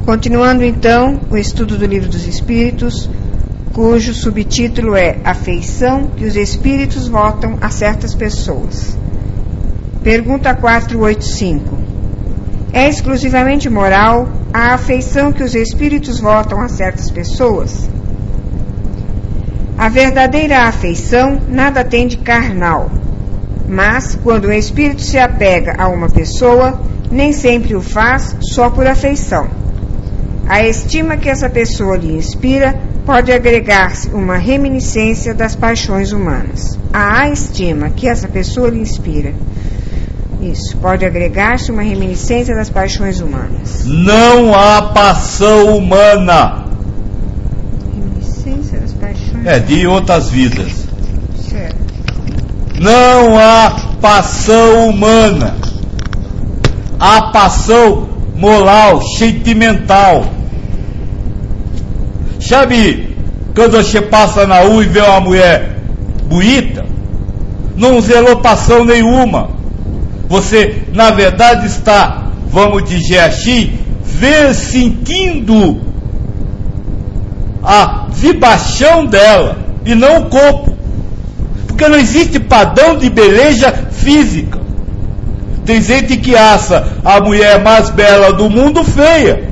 Continuando então o estudo do Livro dos Espíritos, cujo subtítulo é Afeição que os Espíritos votam a certas pessoas. Pergunta 485. É exclusivamente moral a afeição que os Espíritos votam a certas pessoas? A verdadeira afeição nada tem de carnal, mas quando o Espírito se apega a uma pessoa, nem sempre o faz só por afeição. A estima que essa pessoa lhe inspira pode agregar-se uma reminiscência das paixões humanas. A estima que essa pessoa lhe inspira. Isso, pode agregar-se uma reminiscência das paixões humanas. Não há paixão humana. Reminiscência das paixões de outras vidas. Certo. Não há paixão humana. Há paixão moral, sentimental. Sabe, quando você passa na rua e vê uma mulher bonita, não zelou paixão nenhuma. Você, na verdade, está, vamos dizer assim, sentindo a vibração dela e não o corpo. Porque não existe padrão de beleza física. Tem gente que acha a mulher mais bela do mundo feia.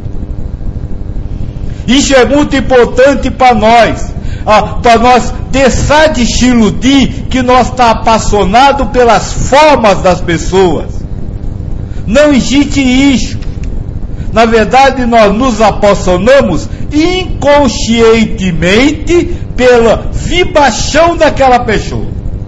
Isso é muito importante para nós deixar de se iludir que nós está apaixonado pelas formas das pessoas. Não existe isso. Na verdade, nós nos apaixonamos inconscientemente pela vibração daquela pessoa.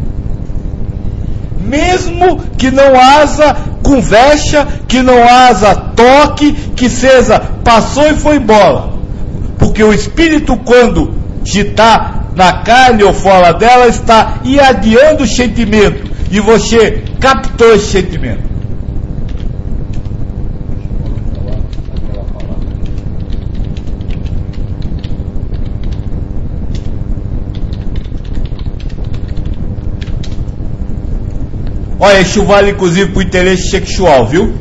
Mesmo que não haja conversa, que não haja toque, que seja passou e foi embora. Porque o espírito, quando está na carne ou fora dela, está irradiando o sentimento. E você captou esse sentimento. Olha, isso vale inclusive para o interesse sexual, viu?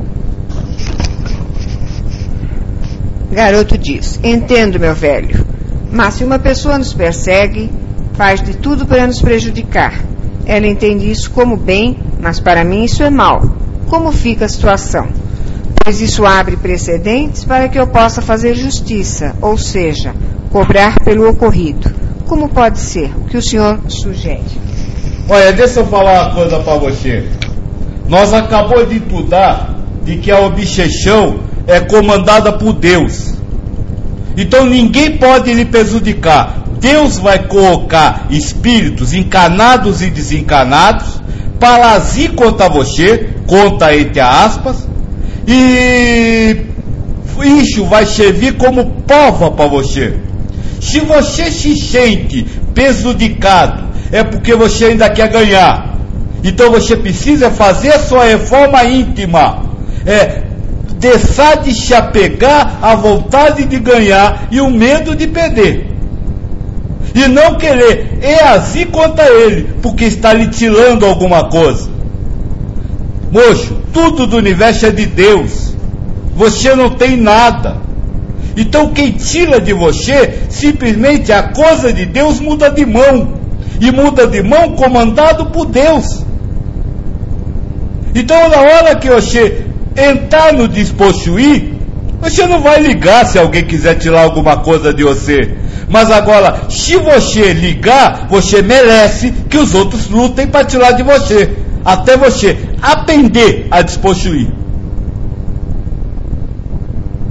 Garoto diz: entendo, meu velho, mas se uma pessoa nos persegue, faz de tudo para nos prejudicar. Ela entende isso como bem, mas para mim isso é mal. Como fica a situação? Pois isso abre precedentes para que eu possa fazer justiça, ou seja, cobrar pelo ocorrido. Como pode ser? O que o senhor sugere? Olha, deixa eu falar uma coisa para você. Nós acabamos de estudar de que a obsessão é comandada por Deus. Então ninguém pode lhe prejudicar. Deus vai colocar espíritos encarnados e desencarnados para agir contra você, contra entre aspas, e isso vai servir como prova para você. Se você se sente prejudicado, é porque você ainda quer ganhar. Então você precisa fazer a sua reforma íntima. Deixar de se apegar à vontade de ganhar e o medo de perder. E não querer agir contra ele, porque está lhe tirando alguma coisa. Moço, tudo do universo é de Deus. Você não tem nada. Então quem tira de você, simplesmente a coisa de Deus muda de mão. E muda de mão comandado por Deus. Então na hora que você entrar no despossuir, você não vai ligar se alguém quiser tirar alguma coisa de você. Mas agora, se você ligar, você merece que os outros lutem para tirar de você, até você aprender a despossuir.